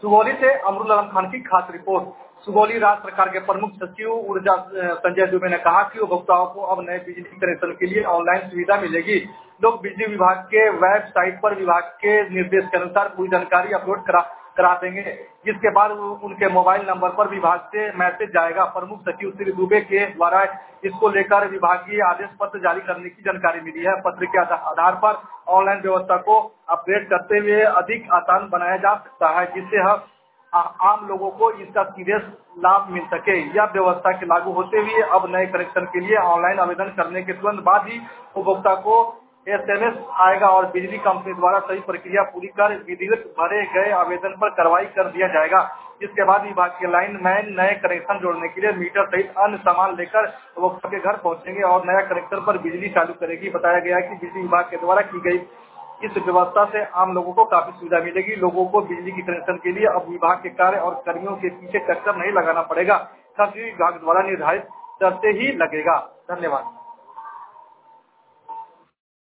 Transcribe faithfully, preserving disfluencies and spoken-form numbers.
सुगौली से अमरुल आलम खान की खास रिपोर्ट। सुगौली राज्य सरकार के प्रमुख सचिव ऊर्जा संजय दुबे ने कहा कि उपभोक्ताओं को अब नए बिजली कनेक्शन के लिए ऑनलाइन सुविधा मिलेगी। लोग बिजली विभाग के वेबसाइट पर विभाग के निर्देश के अनुसार पूरी जानकारी अपलोड करा करा देंगे, जिसके बाद उनके मोबाइल नंबर पर विभाग से मैसेज जाएगा। प्रमुख सचिव श्री दुबे के द्वारा इसको लेकर विभागीय आदेश पत्र जारी करने की जानकारी मिली है। पत्र के आधार पर ऑनलाइन व्यवस्था को अपडेट करते हुए अधिक आसान बनाया जा सकता है, जिससे हम आम लोगों को इसका सीधे लाभ मिल सके। यह व्यवस्था के लागू होते हुए अब नए कनेक्शन के लिए ऑनलाइन आवेदन करने के तुरंत बाद ही उपभोक्ता को एसएमएस आएगा और बिजली कंपनी द्वारा सही प्रक्रिया पूरी कर विधिवत भरे गए आवेदन पर कार्रवाई कर दिया जाएगा। जिसके बाद विभाग के लाइन मैन नए कनेक्शन जोड़ने के लिए मीटर सहित अन्य सामान लेकर उपभोक्ता के घर पहुंचेंगे और नया कनेक्शन पर बिजली चालू करेगी। बताया गया कि बिजली विभाग के द्वारा की गई इस व्यवस्था से आम लोगों को काफी सुविधा मिलेगी। लोगों को बिजली की कनेक्शन के लिए अब विभाग के कार्य और कर्मियों के पीछे चक्कर नहीं लगाना पड़ेगा। खर्च विभाग द्वारा निर्धारित दर से ही लगेगा। धन्यवाद।